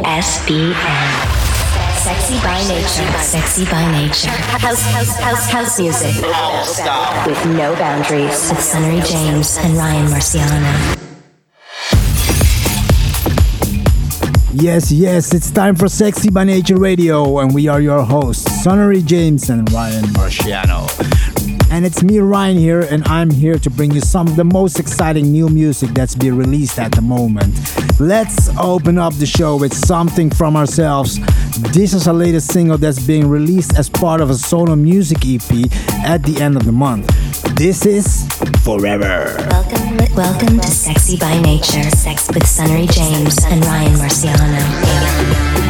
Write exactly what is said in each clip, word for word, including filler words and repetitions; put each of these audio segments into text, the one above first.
S B N. Sexy by nature. Sexy by nature. House, house, house, house music. With no boundaries. With Sunnery James and Ryan Marciano. Yes, yes, it's time for Sexy by Nature Radio, and we are your hosts, Sunnery James and Ryan Marciano. And it's me, Ryan, here, and I'm here to bring you some of the most exciting new music that's being released at the moment. Let's open up the show with something from ourselves. This is our latest single that's being released as part of a solo music E P at the end of the month. This is Forever. Welcome, welcome to Sexy by Nature, Sex with Sunnery James and Ryan Marciano.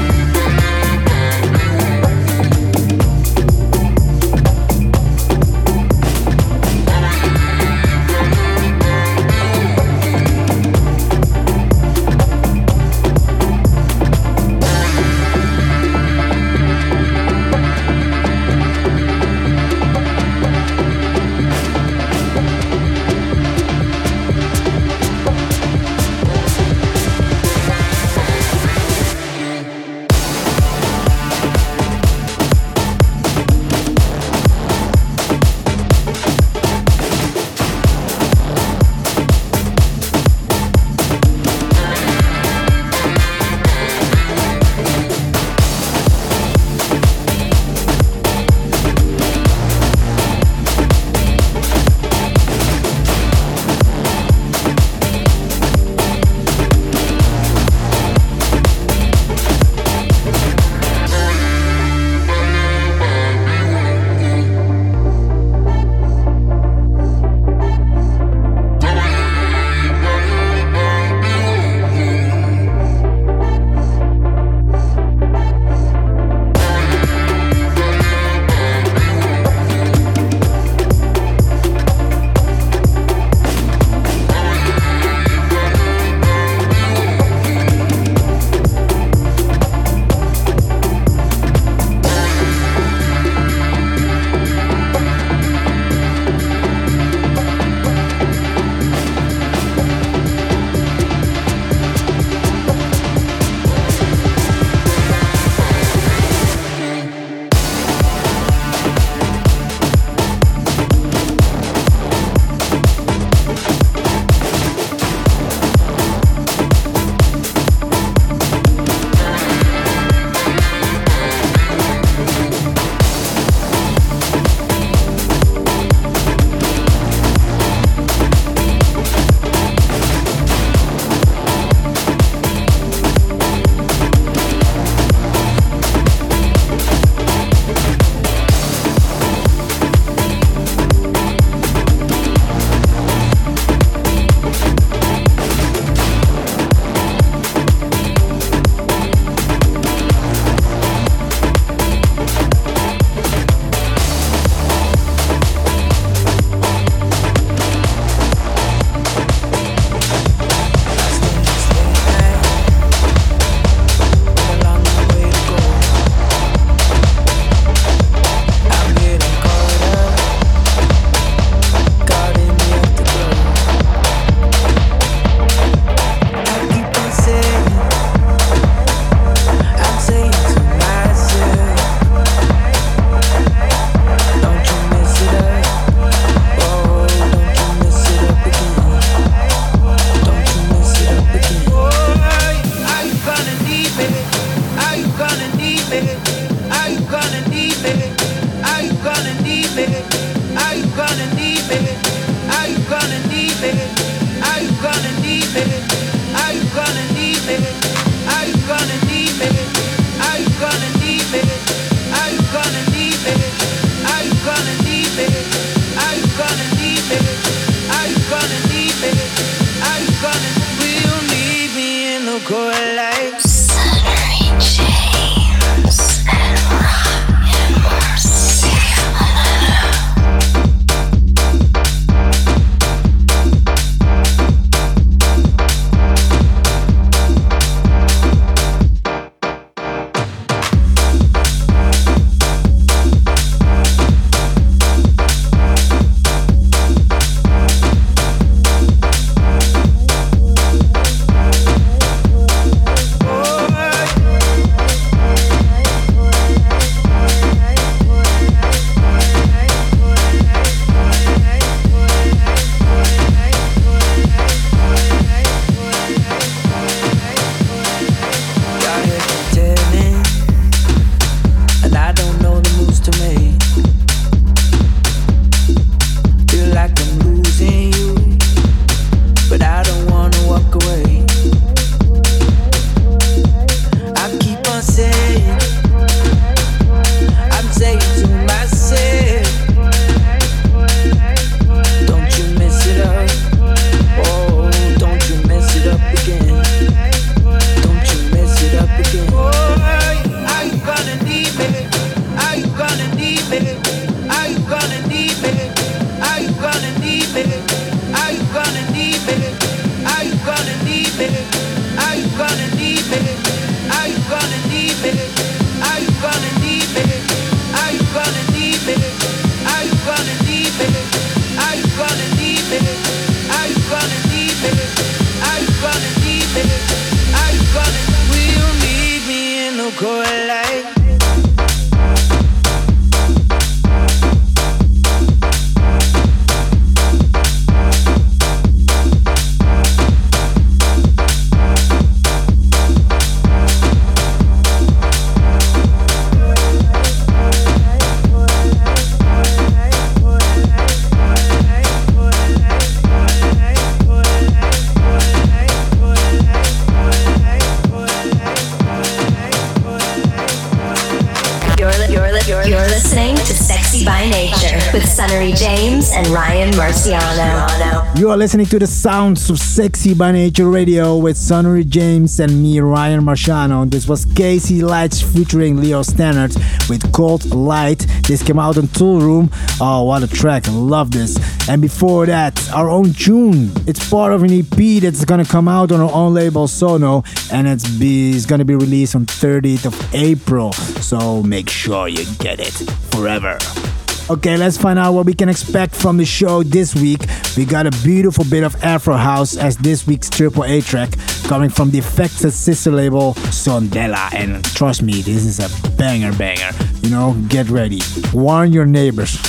Sunnery James and Ryan Marciano. You are listening to the sounds of Sexy by Nature Radio with Sunnery James and me, Ryan Marciano. This was Casey Lights featuring Leo Stannard with Cold Light. This came out on Tool Room. Oh, what a track. I love this. And before that, our own tune. It's part of an E P that's gonna come out on our own label Sono, and it's, be, it's gonna be released on thirtieth of April. So make sure you get it forever. Okay, let's find out what we can expect from the show this week. We got a beautiful bit of Afro House as this week's Triple A track, coming from the Affected sister label Sondela. And trust me, this is a banger banger. You know, get ready. Warn your neighbors.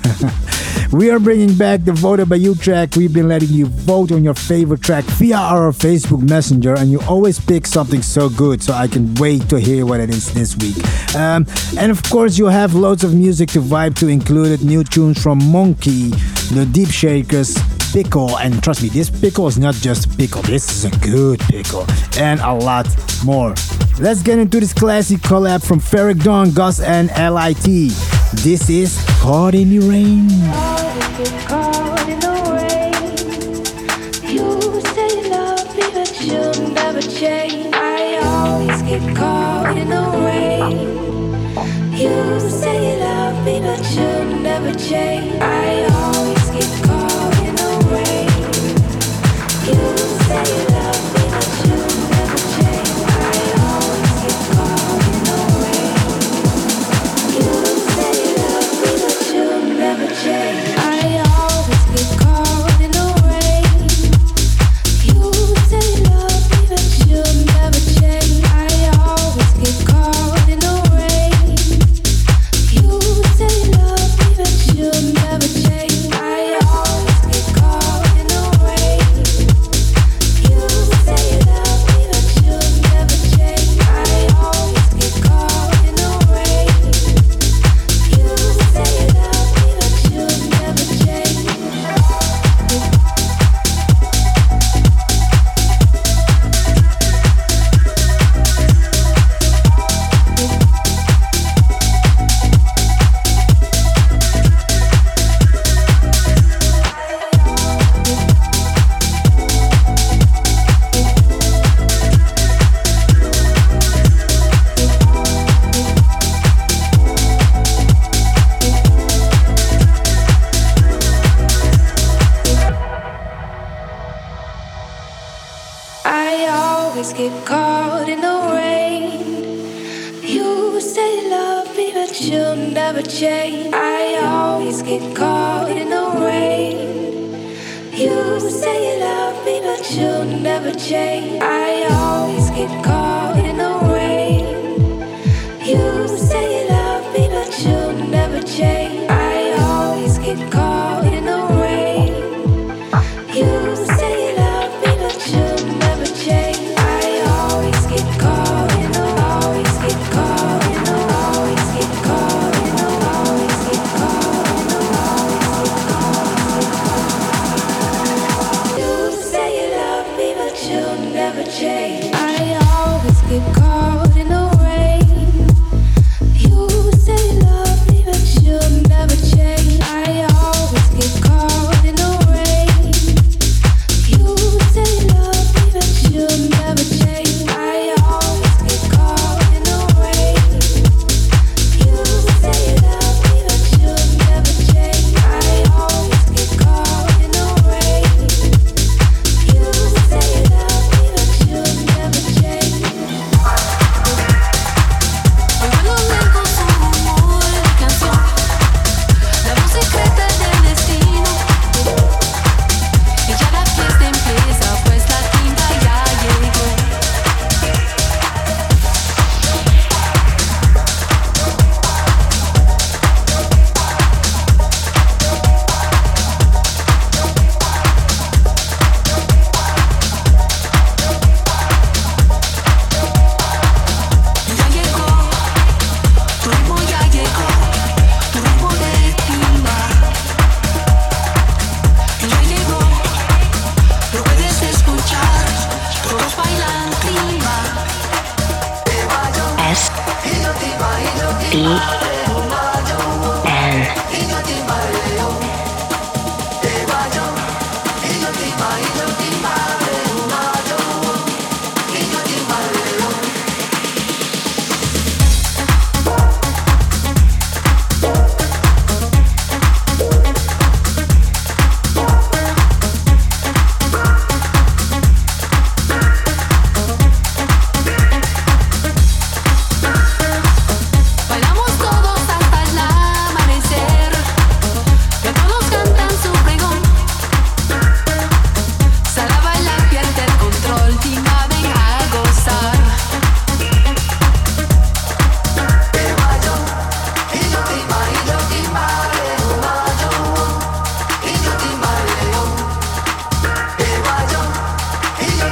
We are bringing back the Voted by You track. We've been letting you vote on your favorite track via our Facebook Messenger, and you always pick something so good, so I can wait to hear what it is this week. Um, and of course, you have loads of music to vibe to, included new tunes from Monkey, the Deep Shakers, Pickle, and trust me, this pickle is not just a pickle, this is a good pickle, and a lot more. Let's get into this classic collab from Ferric Dawn, Gus, and L I T. This is Caught in the Rain. Caught in the rain. You say you love me, but you'll never change. I always get caught in the rain. You say you love me, but you'll never change. I always get caught in the rain. You say you love me, but you'll never change. I always get caught in the rain. You say you love me, but you'll never change. I always get caught in the rain. You say you love me, but you'll never change. I always get caught in the rain. You say you love me, but you'll never change. I always get caught in the rain. You say you love me, but you'll never change. I always get caught in the rain. You say you love me, but you'll never change. I always get caught in the rain. You say you love me, but you'll never change. I always get caught in the rain. You say you love me, but you'll never change. I always get caught in the rain. You say you love me, but you'll never change. I always get caught in the rain. You say you love me, but you'll never change. I always get caught in the, always get caught in the, always get caught in the, always get caught in the, always get caught. You say you love me, but you'll never change. I always get caught in the rain. You say you love me, but you'll never change. I always get caught in the rain. You say you love me, but you'll never change. I always get caught in the rain. You say you love me, but you'll never change. I always get caught in the rain. You say you love me, but you'll never change. Hoy vuelo lejos su rumor de canción, la voz secreta del destino. Y ya la fiesta empieza, pues la tinta ya llegó. Ya llegó, tu ritmo ya llegó, tu ritmo de timba. Ya llegó, lo puedes escuchar, todos bailan timba. S B N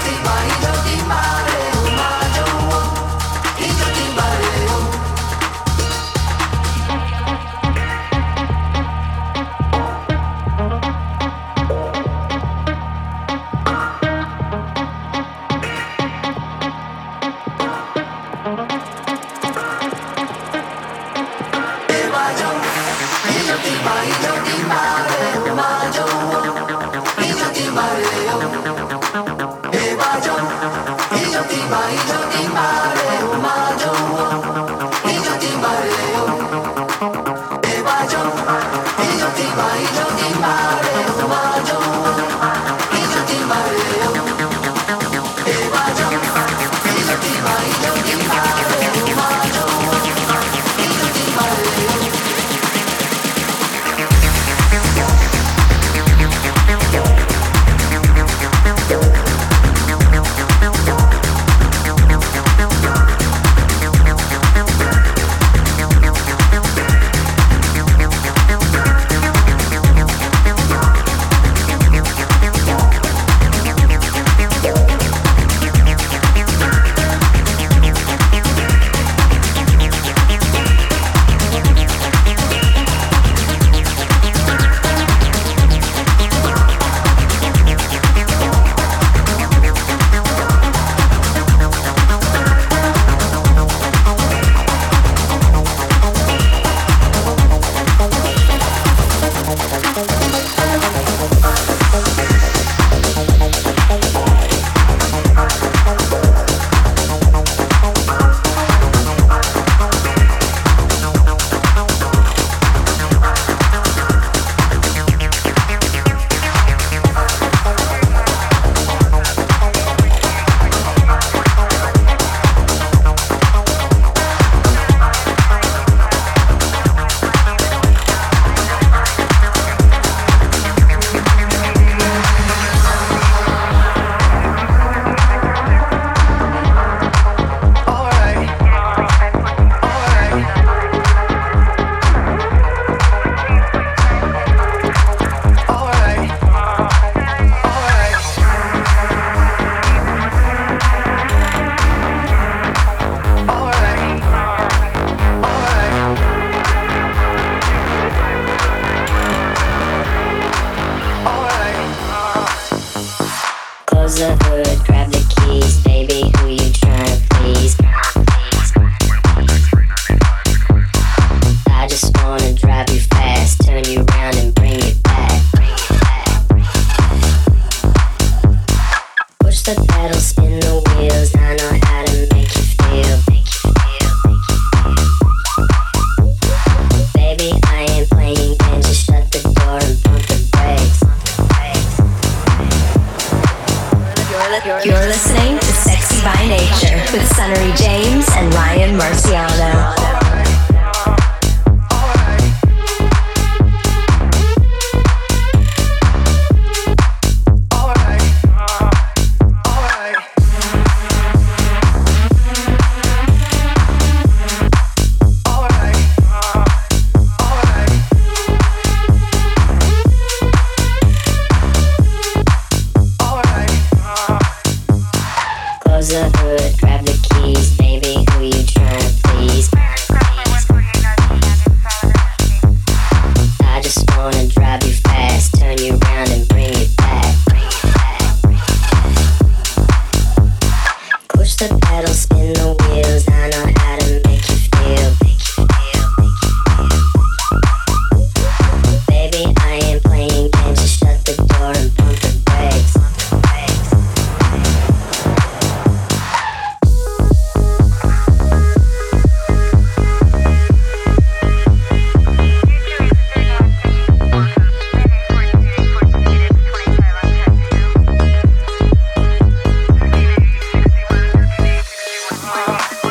Wow.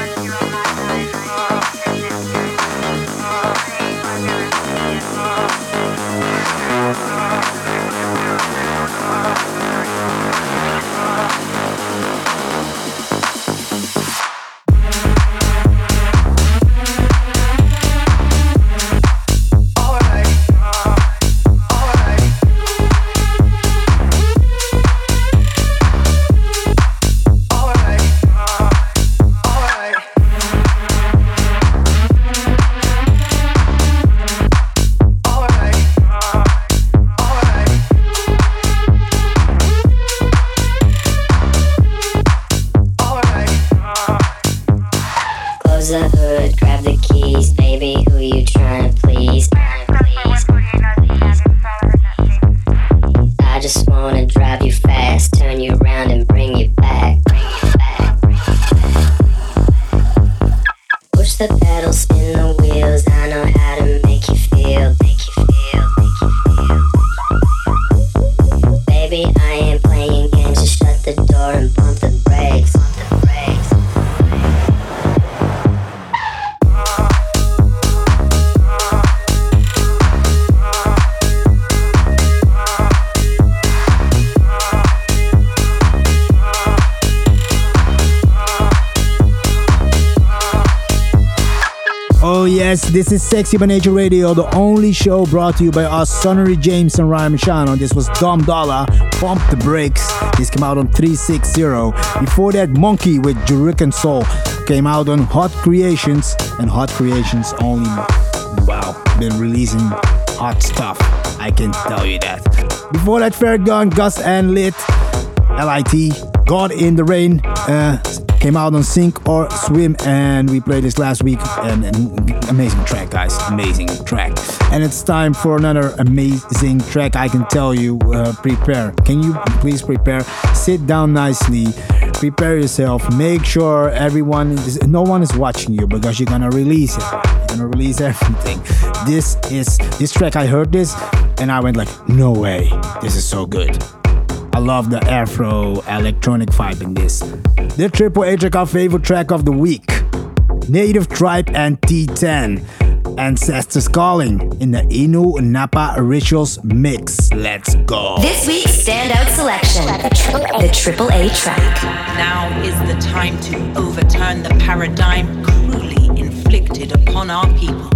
Close the hood, grab the keys, baby, who you trying to please? I just wanna drive you fast, turn you around and bring you back. Push the pedal, spin the wheels, I know how to make you feel, make you feel, make you feel. Baby, I ain't playing games, just shut the door and pump the brakes. Oh yes, this is Sexy by Nature Radio, the only show brought to you by us, Sonnery James and Ryan Marciano. This was Dom Dollar, Pump the Brakes. This came out on three sixty. Before that, Monkey with Jurican Soul came out on Hot Creations, and Hot Creations only, wow, been releasing hot stuff, I can tell you that. Before that, Fairgun, Gus and Lit, L I T, God in the Rain, uh, came out on Sink or Swim, and we played this last week. And an amazing track, guys, amazing track. And it's time for another amazing track. I can tell you, uh, prepare. Can you please prepare? Sit down nicely, prepare yourself. Make sure everyone, is, no one is watching you, because you're gonna release it. You're gonna release everything. This is this track. I heard this, and I went like, no way, this is so good. I love the Afro electronic vibe in this. The Triple A track, our favorite track of the week. Native Tribe and T ten. Ancestors Calling in the Inu Napa Rituals mix. Let's go. This week's standout selection, the Triple A, the Triple A track. Now is the time to overturn the paradigm cruelly inflicted upon our people.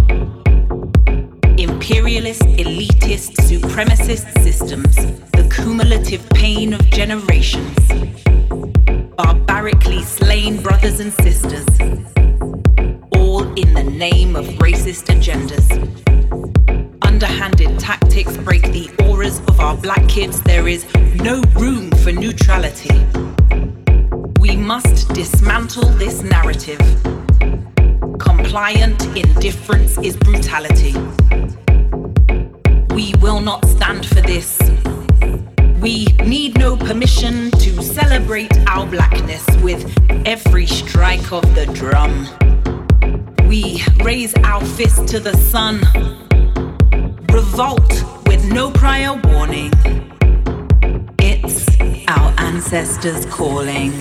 Imperialist, elitist, supremacist systems, the cumulative pain of generations. Barbarically slain brothers and sisters, all in the name of racist agendas. Underhanded tactics break the auras of our black kids. There is no room for neutrality. We must dismantle this narrative. Compliant indifference is brutality. We will not stand for this. We need no permission to celebrate our blackness with every strike of the drum. We raise our fist to the sun, revolt with no prior warning. It's our ancestors calling.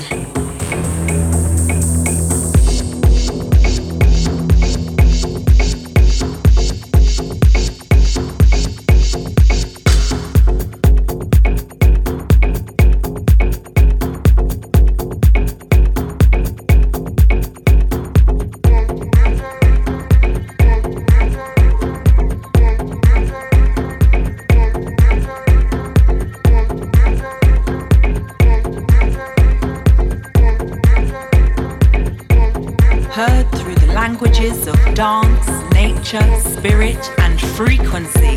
Languages of dance, nature, spirit, and frequency.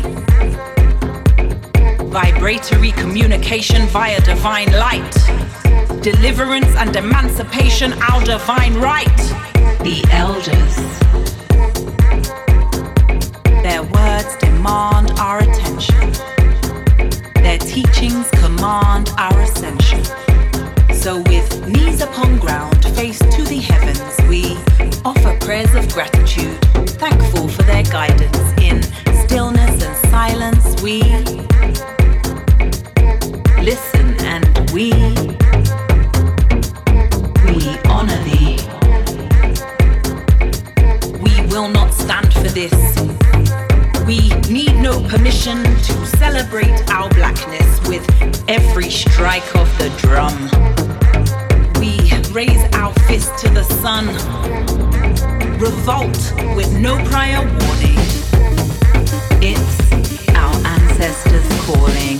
Vibratory communication via divine light. Deliverance and emancipation, our divine right. The elders. Their words demand our attention. Their teachings command our ascension. So with knees upon ground, face to the heavens, we offer prayers of gratitude, thankful for their guidance. In stillness and silence we listen and we we honor thee. We will not stand for this. We need no permission to celebrate our blackness with every strike of the drum. We raise our fist to the sun, revolt with no prior warning. It's our ancestors calling.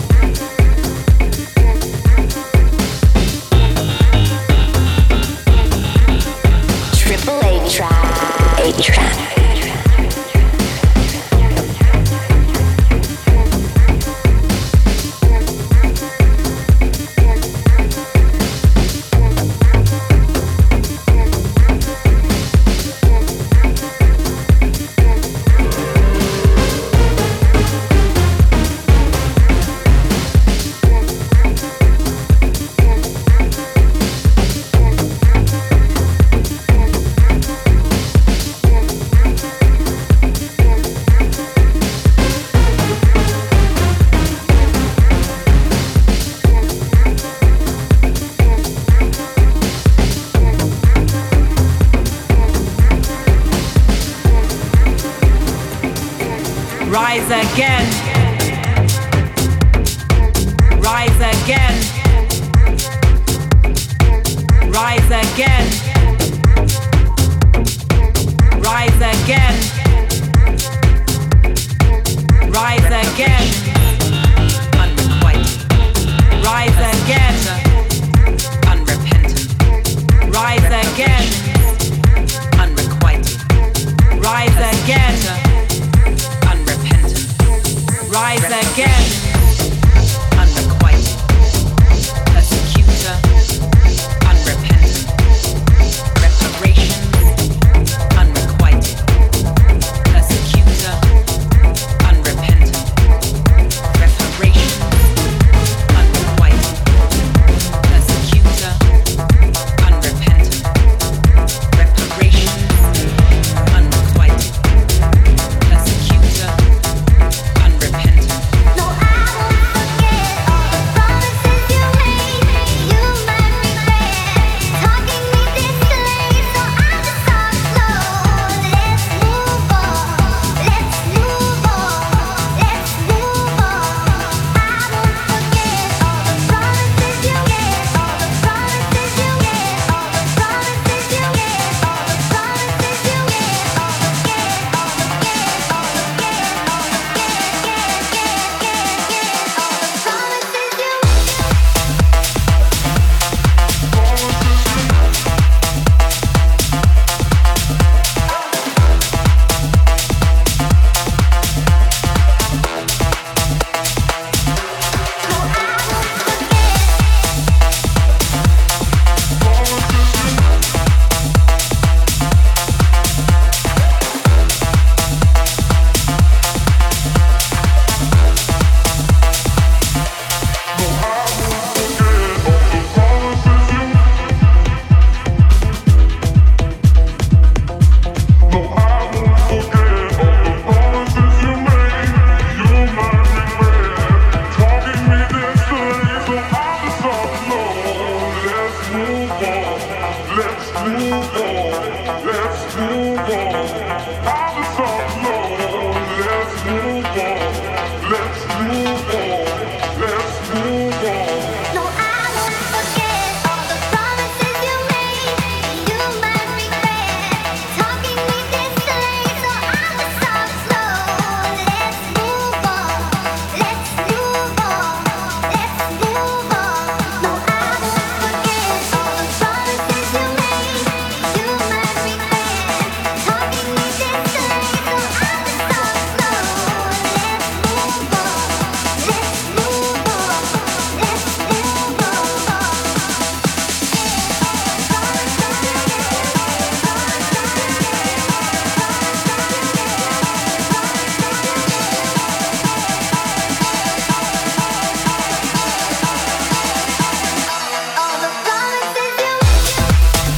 Triple A track. A track. Rise again. Rise again. Rise again. Rise again. Rise again. Unrequited. Rise again. Unrepentant. Rise again. Unrequited. Rise again. Unrepentant. Rise again. Unrequited. Persecutor. Unrepentant. Reparations. Unrequited. Persecutor. Unrepentant. Reparations. Unrequited. Persecutor. Unrepentant. Reparations. Unrequited. Persecutor. Unrepentant. No, I won't forget all the promises you made. You might regret talking me this way, so I'll just talk slow. Let's move on. Let's move on. Let's move on. I won't forget all the promises you gave. All the promises you gave. All the promises you gave. All the promises you gave. All the gave. All the gave. All the gave. All the gave. Gave. Gave. Gave. Gave. All the promises you. No, I won't forget. No, I won't forget all the promises you made. You might regret talking me this way, so I'll just talk slow. Let's move on. Let's move on. Let's move on. No, I won't forget all the promises you made. You might regret talking me this way, so I'll just talk slow. Let's move on. Let's move on. Let's move on. All the promises you.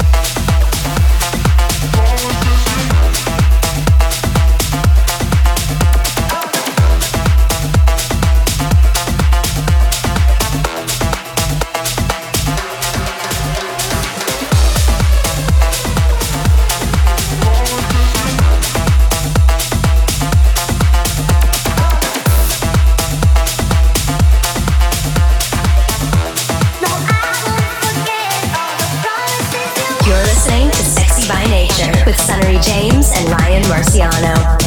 No, I won't forget all the promises you. You're listening to Sexy by Nature with Sunnery James and Ryan Marciano.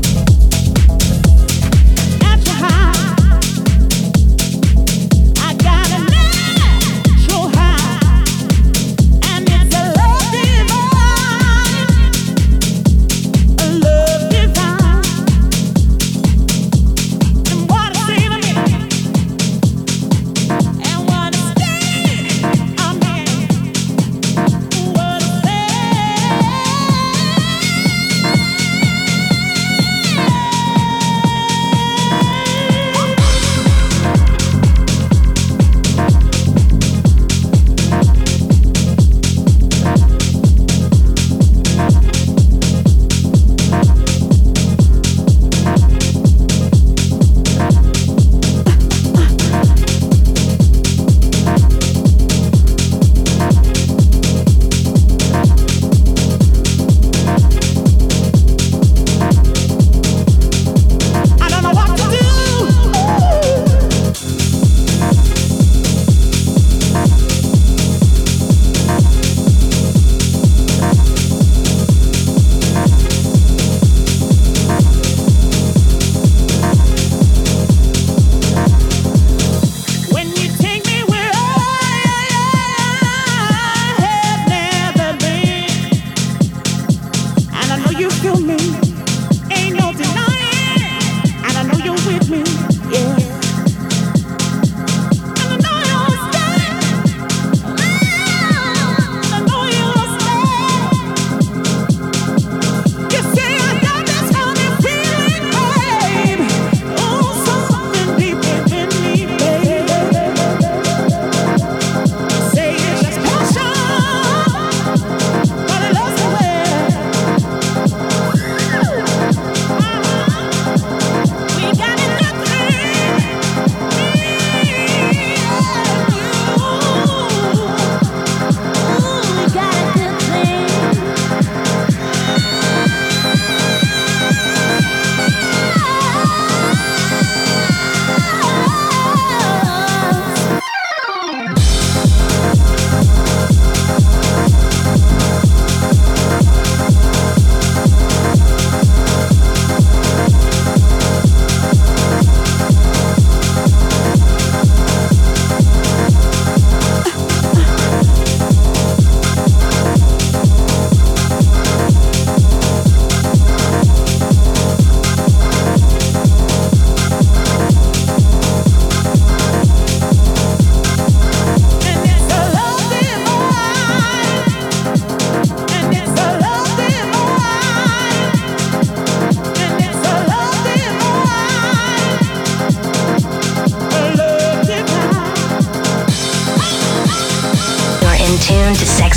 At your heart, I got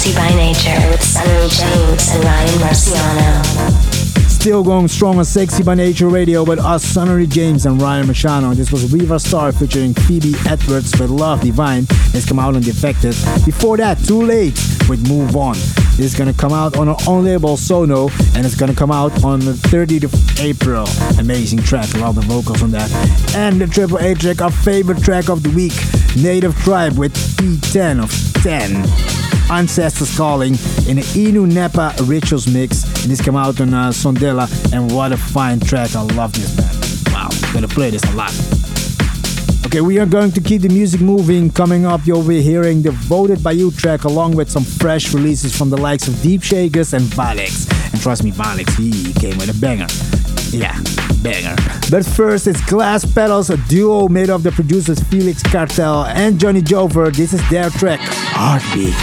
Sexy by Nature with Sunny James and Ryan Marciano. Still going strong on Sexy by Nature Radio with us, Sunny James and Ryan Marciano. This was Riva Starr featuring Phoebe Edwards with Love Divine. It's come out on Defected. Before that, Too Late with Move On. This is gonna come out on our own label, Sono, and it's gonna come out on the thirtieth of April. Amazing track, love the vocals on that. And the Triple A track, our favorite track of the week, Native Tribe with P ten of ten. Ancestors Calling in the Inu Nepa Rituals mix, and this came out on uh, Sondela, and what a fine track. I love this band. Wow, I'm gonna play this a lot. Okay, we are going to keep the music moving. Coming up, you'll be hearing the Voted By You track along with some fresh releases from the likes of Deep Shakers and Valix. And trust me, Valix, he came with a banger. Yeah, banger. But first, it's Glass Pedals, a duo made of the producers Felix Cartel and Johnny Jover. This is their track, Heartbeat.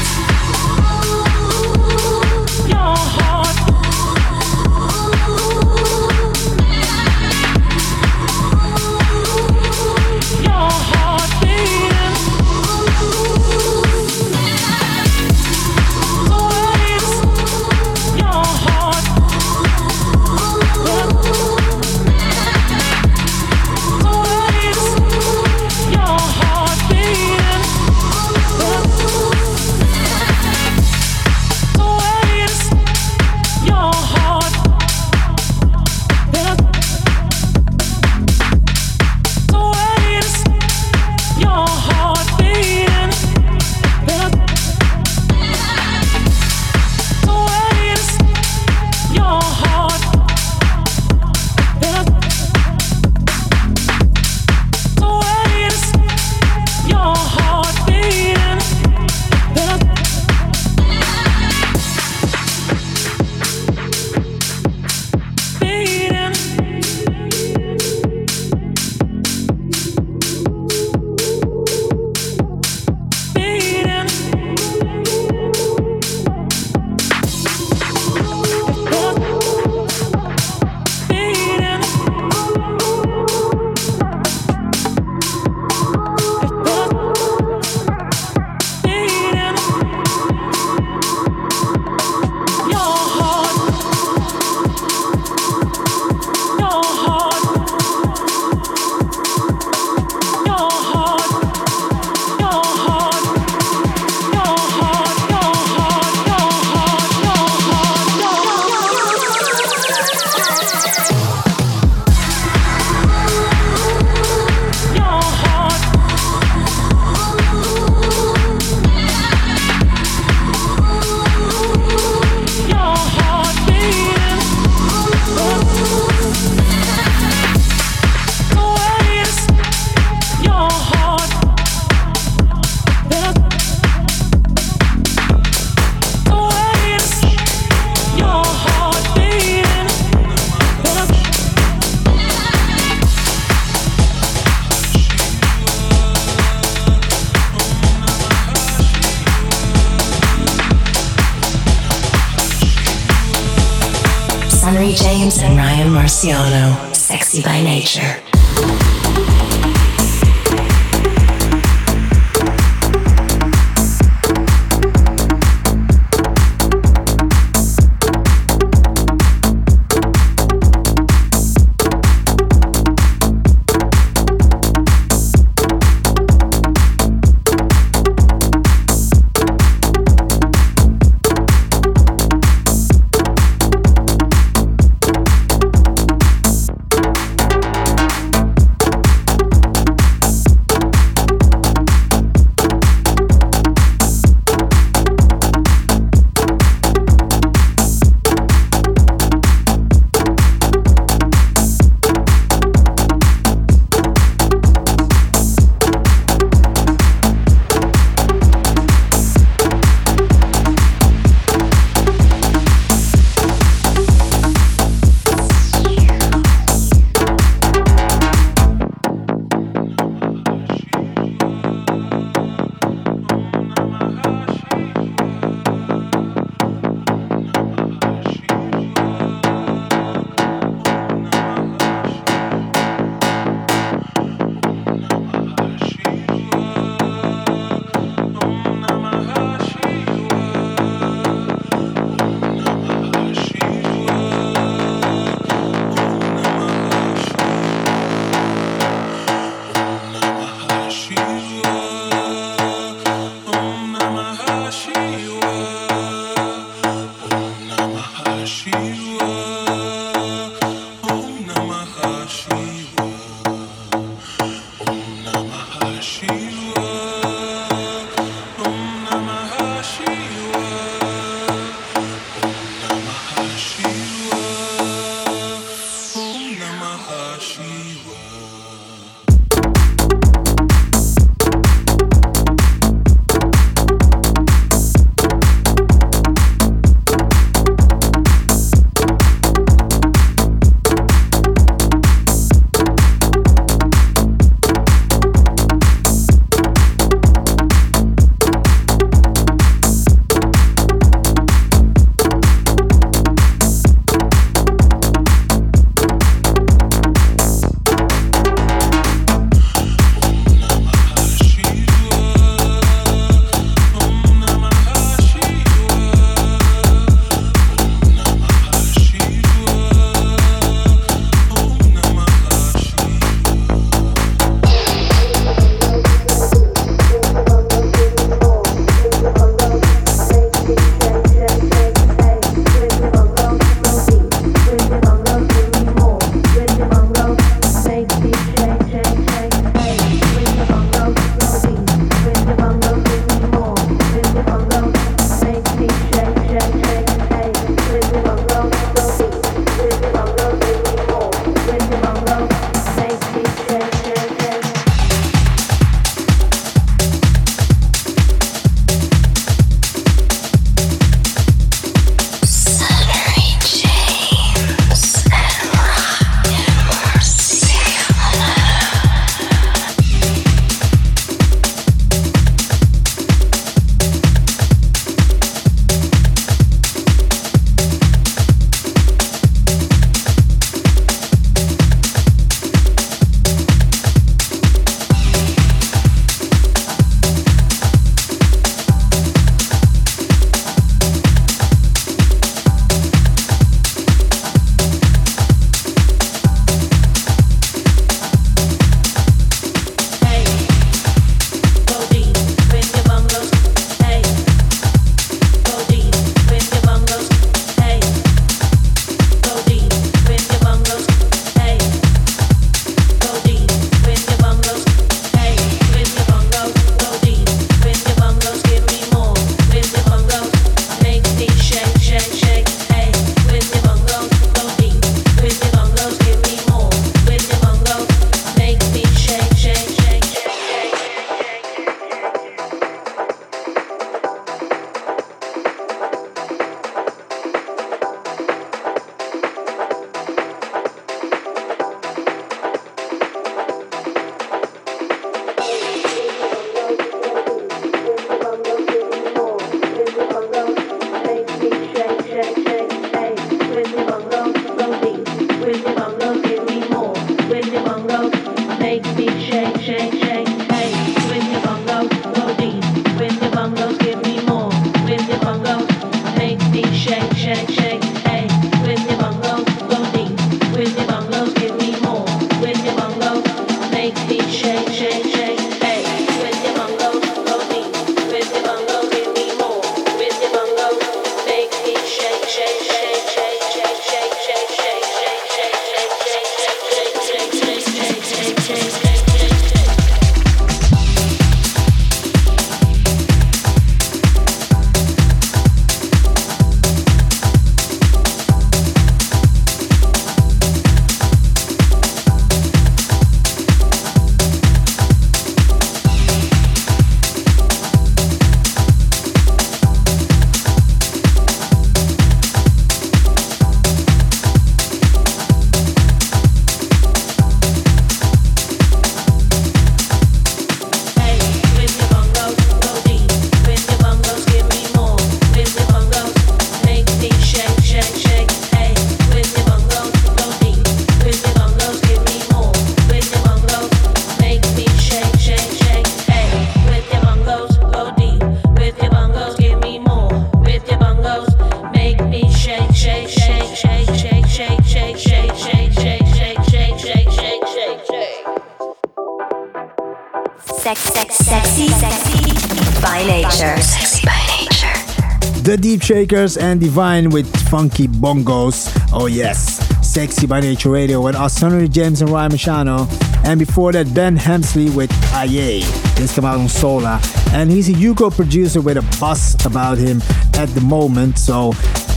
Sunny James and Ryan Marciano, Sexy by Nature. The Deep Shakers and Divine with Funky Bongos. Oh yes, Sexy by Nature Radio with us, Sonny James and Ryan Machano. And before that, Ben Hemsley with Aye. This came out on Sola. And he's a Yuko producer with a buzz about him at the moment. So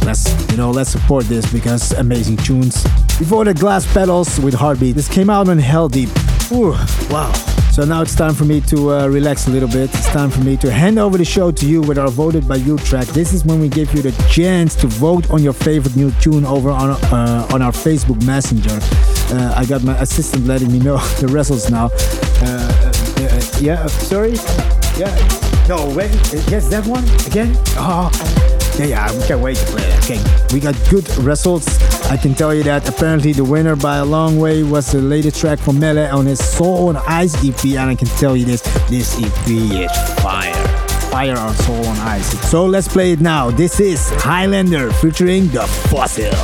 Let's, you know, let's support this because amazing tunes. Before the Glass Pedals with Heartbeat. This came out on Hell Deep. Ooh, wow. So now it's time for me to uh, relax a little bit. It's time for me to hand over the show to you with our Voted by You track. This is when we give you the chance to vote on your favorite new tune over on, uh, on our Facebook Messenger. Uh, I got my assistant letting me know the results now. Uh, uh, uh, yeah, sorry? Yeah. No, wait. Yes, that one? Again? Oh, yeah, yeah, we can't wait to play that. Okay, we got good results. I can tell you that apparently the winner by a long way was the latest track from Melle on his Soul on Ice E P, and I can tell you this, this E P is fire. Fire on Soul on Ice. So let's play it now. This is Highlander featuring The Fossil.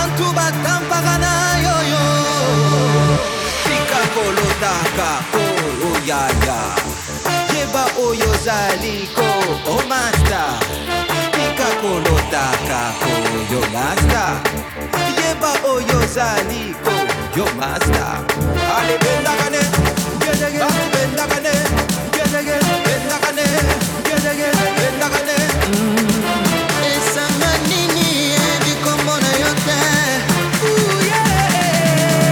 tu batang paganayo yo. Tika kolo taka ko yaya. Yeba oyo zaliko o master. Tika kolo taka ko yo master. Yeba oyo zaliko yo master. Ale benda kane, benda kane, benda kane, benda kane, benda kane, benda kane, benda kane. Esa manini di como na yote. Ooh yeah.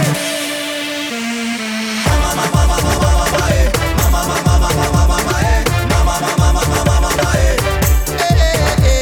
Mama mama mama mama eh. Mama mama mama mama eh. Mama mama mama mama eh. Eh eh.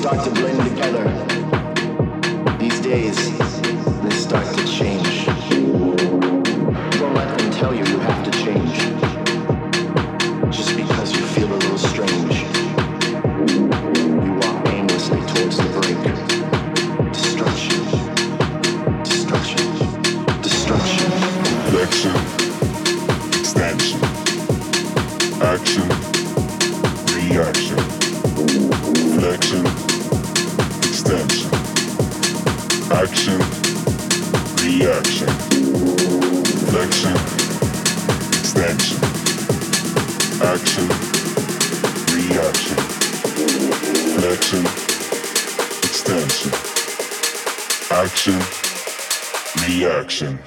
start to blend together. These days, they start to change. Don't let them tell you you have to change. Just because you feel a little strange. You walk aimlessly towards the brink. Destruction. Destruction. Destruction. Flexion. Extension. Action. Reaction. Flexion. Extension. Action. Reaction. Flexion. Extension. Action. Reaction. Flexion. Extension. Action. Reaction.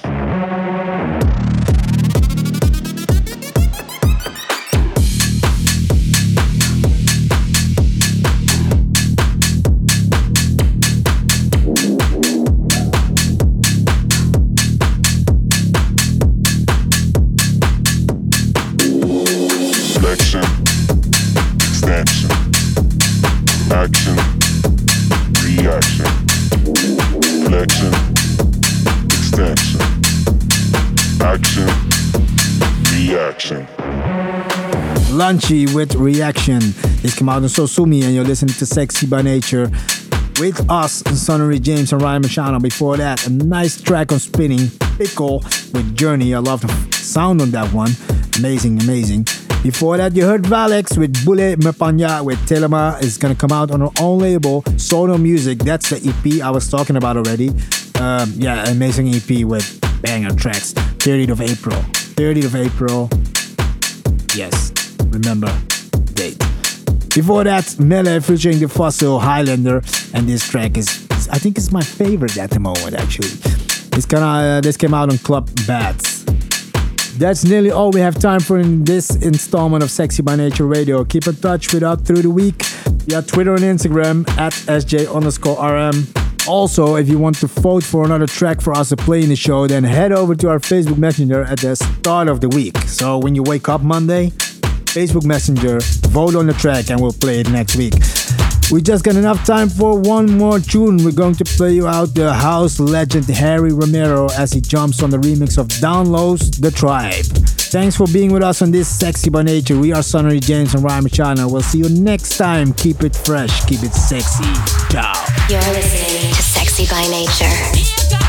Flexion, extension, action, reaction. Flexion, extension, action, reaction. Lunchy with Reaction. This came out on Sosumi, and you're listening to Sexy by Nature with us, Sonny James and Ryan Machado. Before that, a nice track on Spinning, Pickle with Journey. I love the sound on that one. Amazing, amazing. Before that, you heard Valex with Bule Mepanya with Telema. It's going to come out on her own label, Sono Music. That's the E P I was talking about already. Um, yeah, amazing E P with banger tracks. thirtieth of April. thirtieth of April. Yes, remember the date. Before that, Mele featuring the Fossil Highlander. And this track is, I think it's my favorite at the moment, actually. It's gonna, uh, this came out on Club Bats. That's nearly all we have time for in this installment of Sexy by Nature Radio. Keep in touch with us through the week via Twitter and Instagram at S J underscore R M. Also, if you want to vote for another track for us to play in the show, then head over to our Facebook Messenger at the start of the week. So when you wake up Monday, Facebook Messenger, vote on the track and we'll play it next week. We just got enough time for one more tune. We're going to play you out the house legend Harry Romero as he jumps on the remix of Download's The Tribe. Thanks for being with us on this Sexy by Nature. We are Sonny James and Ryan Machado. We'll see you next time. Keep it fresh, keep it sexy. Ciao. You're listening to Sexy by Nature.